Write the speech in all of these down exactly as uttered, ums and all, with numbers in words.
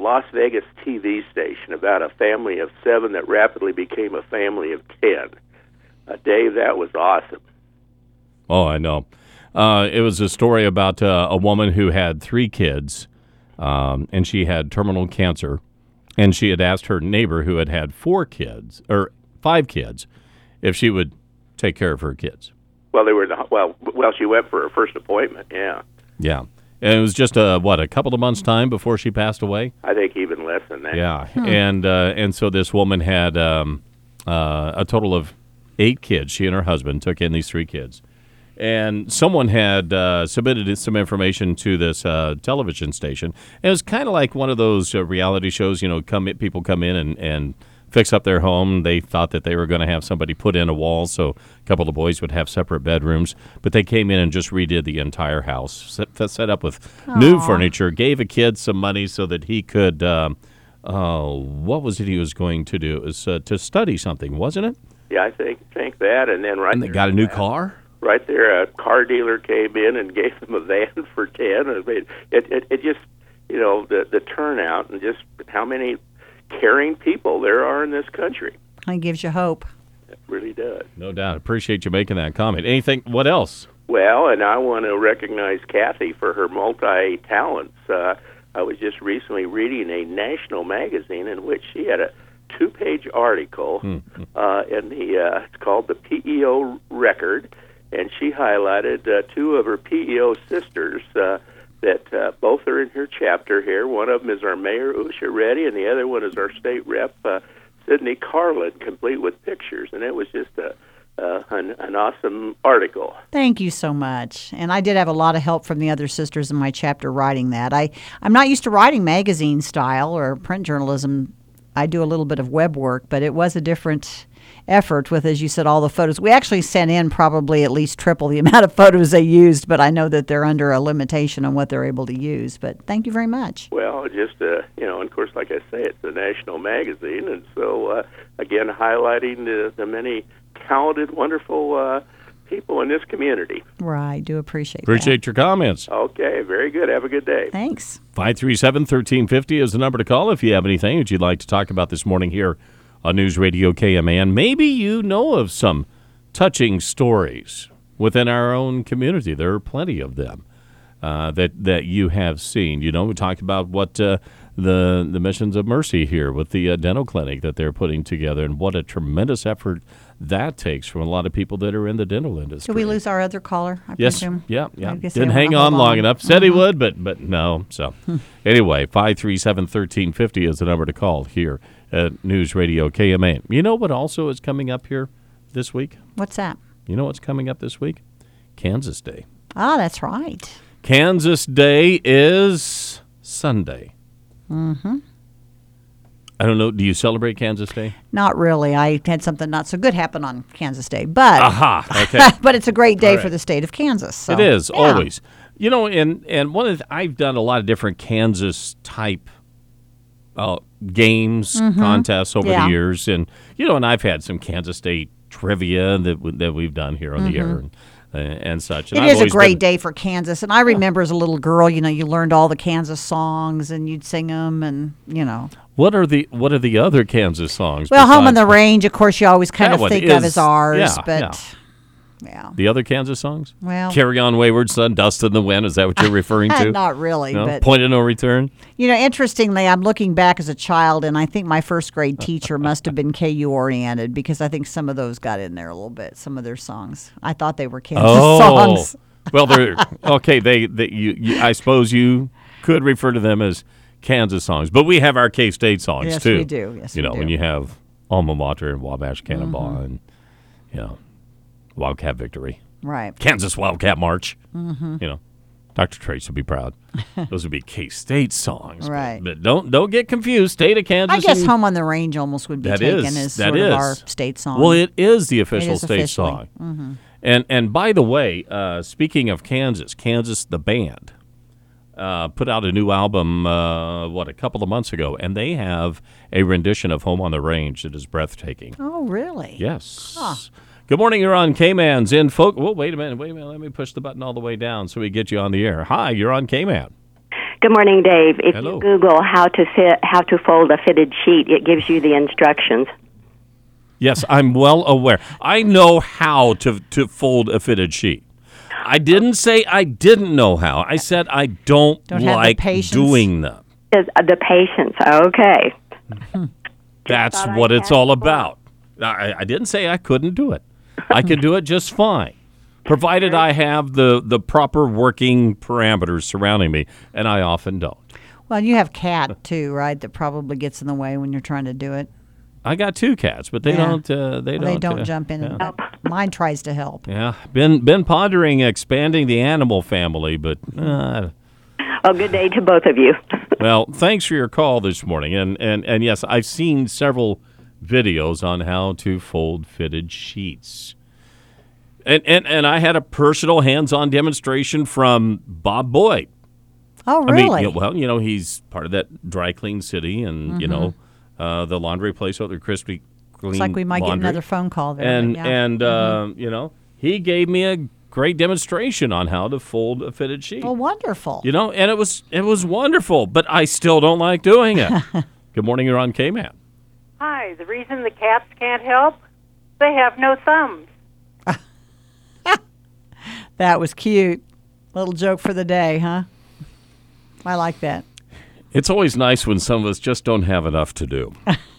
Las Vegas T V station about a family of seven that rapidly became a family of ten. Uh, Dave, that was awesome. Oh, I know. Uh, it was a story about uh, a woman who had three kids, um, and she had terminal cancer, and she had asked her neighbor who had had four kids, or five kids, if she would take care of her kids. Well, they were the, well. Well, she went for her first appointment. Yeah. Yeah, and it was just a what a couple of months' time before she passed away. I think even less than that. Yeah, hmm. and uh, and so this woman had um, uh, a total of eight kids. She and her husband took in these three kids, and someone had uh, submitted some information to this uh, television station. And it was kind of like one of those uh, reality shows. You know, come people come in and and. fix up their home. They thought that they were going to have somebody put in a wall so a couple of boys would have separate bedrooms, but they came in and just redid the entire house, set, set up with Aww. new furniture, gave a kid some money so that he could, um, uh, what was it he was going to do? It was uh, to study something, wasn't it? Yeah, I think think that, and then right and they there, got a new car? Right there, a car dealer came in and gave them a van for ten. I mean, it, it, it just, you know, the, the turnout and just how many caring people there are in this country. It gives you hope. It really does. No doubt. Appreciate you making that comment. Anything, what else? Well, and I want to recognize Kathy for her multi-talents. Uh, I was just recently reading a national magazine in which she had a two-page article mm-hmm. uh, in the, uh, it's called the P E O Record, and she highlighted uh, two of her P E O sisters uh, that uh, both are in her chapter here. One of them is our mayor, Usha Reddy, and the other one is our state rep, uh, Sydney Carlin, complete with pictures. And it was just a, uh, an, an awesome article. Thank you so much. And I did have a lot of help from the other sisters in my chapter writing that. I, I'm not used to writing magazine style or print journalism. I do a little bit of web work, but it was a different effort with, as you said, all the photos. We actually sent in probably at least triple the amount of photos they used, but I know that they're under a limitation on what they're able to use. But thank you very much. Well, just, uh, you know, and of course, like I say, it's a national magazine, and so, uh, again, highlighting the, the many talented, wonderful uh, people in this community. Right, do appreciate Appreciate that. your comments. Okay, very good. Have a good day. Thanks. five three seven, one three five zero is the number to call if you have anything that you'd like to talk about this morning here on News Radio K M A N. Maybe you know of some touching stories within our own community. There are plenty of them uh, that that you have seen. You know, we talked about what uh, the the Missions of Mercy here with the uh, dental clinic that they're putting together, and what a tremendous effort that takes from a lot of people that are in the dental industry. Did we lose our other caller? I yes. presume? Yeah. Yeah. Didn't hang on long on. enough. Said mm-hmm. he would, but but no. So anyway, five three seven, one three five zero is the number to call here at News Radio K M A N. You know what also is coming up here this week? What's that? You know what's coming up this week? Kansas Day. Ah, that's right. Kansas Day is Sunday. Mm-hmm. I don't know. Do you celebrate Kansas Day? Not really. I had something not so good happen on Kansas Day, but Aha. Okay. but it's a great day right. for the state of Kansas. So. It is yeah. always. You know, and and one of the, I've done a lot of different Kansas type uh, games, mm-hmm. contests over yeah. the years, and you know, and I've had some Kansas State trivia that that we've done here on mm-hmm. the air. And, Uh, and such. And it I've is a great been, day for Kansas. And I remember as a little girl, you know, you learned all the Kansas songs and you'd sing them and, you know. What are the what are the other Kansas songs? Well, Home on the Range, of course, you always kind that of think is, of as ours. Yeah, but, yeah. yeah. The other Kansas songs? Well. Carry On Wayward Son, Dust in the Wind. Is that what you're referring to? Not really. No? But Point of No Return? You know, interestingly, I'm looking back as a child, and I think my first grade teacher must have been K U oriented because I think some of those got in there a little bit, some of their songs. I thought they were Kansas oh. songs. Well, they're okay. They, they you, you, I suppose you could refer to them as Kansas songs, but we have our K-State songs yes, too. Yes, we do. Yes, you know, we do. when you have Alma Mater and Wabash Cannonball mm-hmm. and you know Wildcat Victory, right? Kansas Wildcat March. Mm-hmm. You know, Doctor Trace would be proud. Those would be K-State songs, right? But, but don't don't get confused. State of Kansas. I guess and, Home on the Range almost would be that taken is, as that sort is. of our state song. Well, it is the official it is state officially. song. Mm-hmm. And and by the way, uh, speaking of Kansas, Kansas the band uh, put out a new album, uh, what, a couple of months ago, and they have a rendition of Home on the Range that is breathtaking. Oh, really? Yes. Huh. Good morning, you're on K-Man's in folk. Well, wait a minute, wait a minute. Let me push the button all the way down so we get you on the air. Hi, you're on K-Man. Good morning, Dave. If Hello. you Google how to fit, how to fold a fitted sheet, it gives you the instructions. Yes, I'm well aware. I know how to, to fold a fitted sheet. I didn't say I didn't know how. I said I don't, Don't have the like patience. doing them. Is uh, the patience okay? That's thought what I it's had all fun. about. I, I didn't say I couldn't do it. I could do it just fine, provided I have the, the proper working parameters surrounding me, and I often don't. Well, you have cat too, right? That probably gets in the way when you're trying to do it. I got two cats, but they Yeah. don't. Uh, they Well, don't. they don't uh, jump in. yeah. And, mine tries to help. Yeah, been been pondering expanding the animal family, but uh, Well, good day to both of you. well, thanks for your call this morning, and and and yes, I've seen several videos on how to fold fitted sheets, and and and I had a personal hands-on demonstration from Bob Boyd. Oh, I mean, really? you know, well, you know, he's part of that Dry Clean City, and you know, uh, the laundry place out there, Crispy Clean. Looks like we might Laundry. get another phone call there. and but yeah. and uh, you know, he gave me a great demonstration on how to fold a fitted sheet. Oh, wonderful. You know, and it was it was wonderful, but I still don't like doing it. Good morning, you're on K-Man. Hi, the reason the cats can't help, they have no thumbs. That was cute. Little joke for the day, huh? I like that. It's always nice when some of us just don't have enough to do.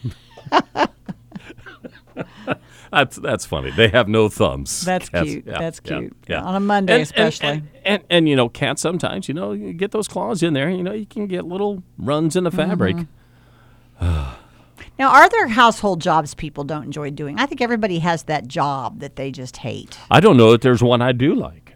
That's that's funny. They have no thumbs. That's Cats- cute. yeah, That's yeah, cute. yeah. On a Monday And- and- especially. And, and, and, you know, cats sometimes, you know, you get those claws in there, you know, you can get little runs in the fabric. Mm-hmm. Now, are there household jobs people don't enjoy doing? I think everybody has that job that they just hate. I don't know that there's one I do like.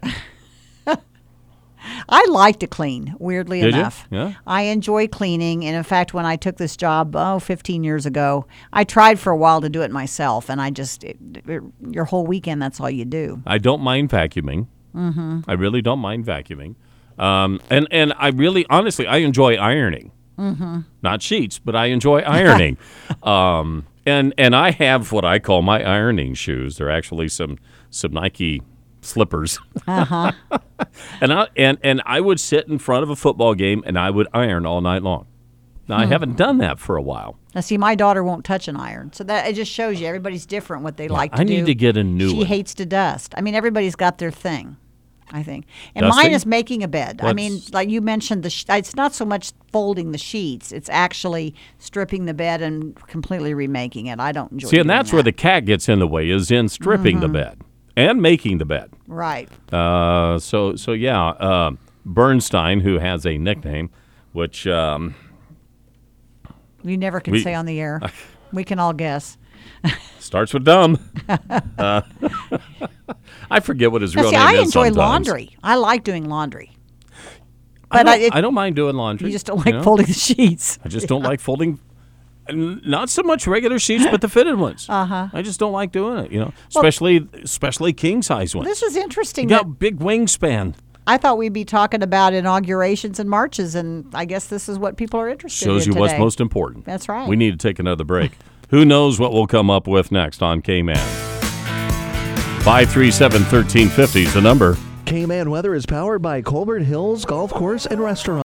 I like to clean, weirdly Did you? enough. Yeah. I enjoy cleaning. And in fact, when I took this job, oh, fifteen years ago, I tried for a while to do it myself. And I just, it, it, your whole weekend, that's all you do. I don't mind vacuuming. Mm-hmm. I really don't mind vacuuming. Um, and, and I really, honestly, I enjoy ironing. Mm-hmm. Not sheets, but I enjoy ironing. um, and and I have what I call my ironing shoes. They're actually some some Nike slippers. Uh-huh. and I and, and I would sit in front of a football game and I would iron all night long. Now, I haven't done that for a while. Now, see, my daughter won't touch an iron. So that it just shows you everybody's different what they like to I do. need to get a new She one. hates to dust. I mean, everybody's got their thing, I think. And Dusting? mine is making a bed. I mean, What's- like you mentioned, the sh- it's not so much folding the sheets. It's actually stripping the bed and completely remaking it. I don't enjoy See, and doing that's where the that. cat gets in the way, is in stripping the bed and making the bed. Right. Uh, so so yeah, uh, Bernstein, who has a nickname, which um, You never can We- say on the air. We can all guess. starts with dumb. uh, I forget what his Now, real see, name I is. enjoy sometimes. laundry. I like doing laundry. I But don't, I- it- I don't mind doing laundry. You just don't you like know? folding the sheets. I just don't like folding. n- Not so much regular sheets, but the fitted ones. Uh-huh. I just don't like doing it. You know, especially especially king size ones. This is interesting. You that- got big wingspan. I thought we'd be talking about inaugurations and marches, and I guess this is what people are interested Shows in you what's today. most important. That's right. We need to take another break. Who knows what we'll come up with next on K-Man? five three seven, one three five zero is the number. K-Man Weather is powered by Colbert Hills Golf Course and Restaurant.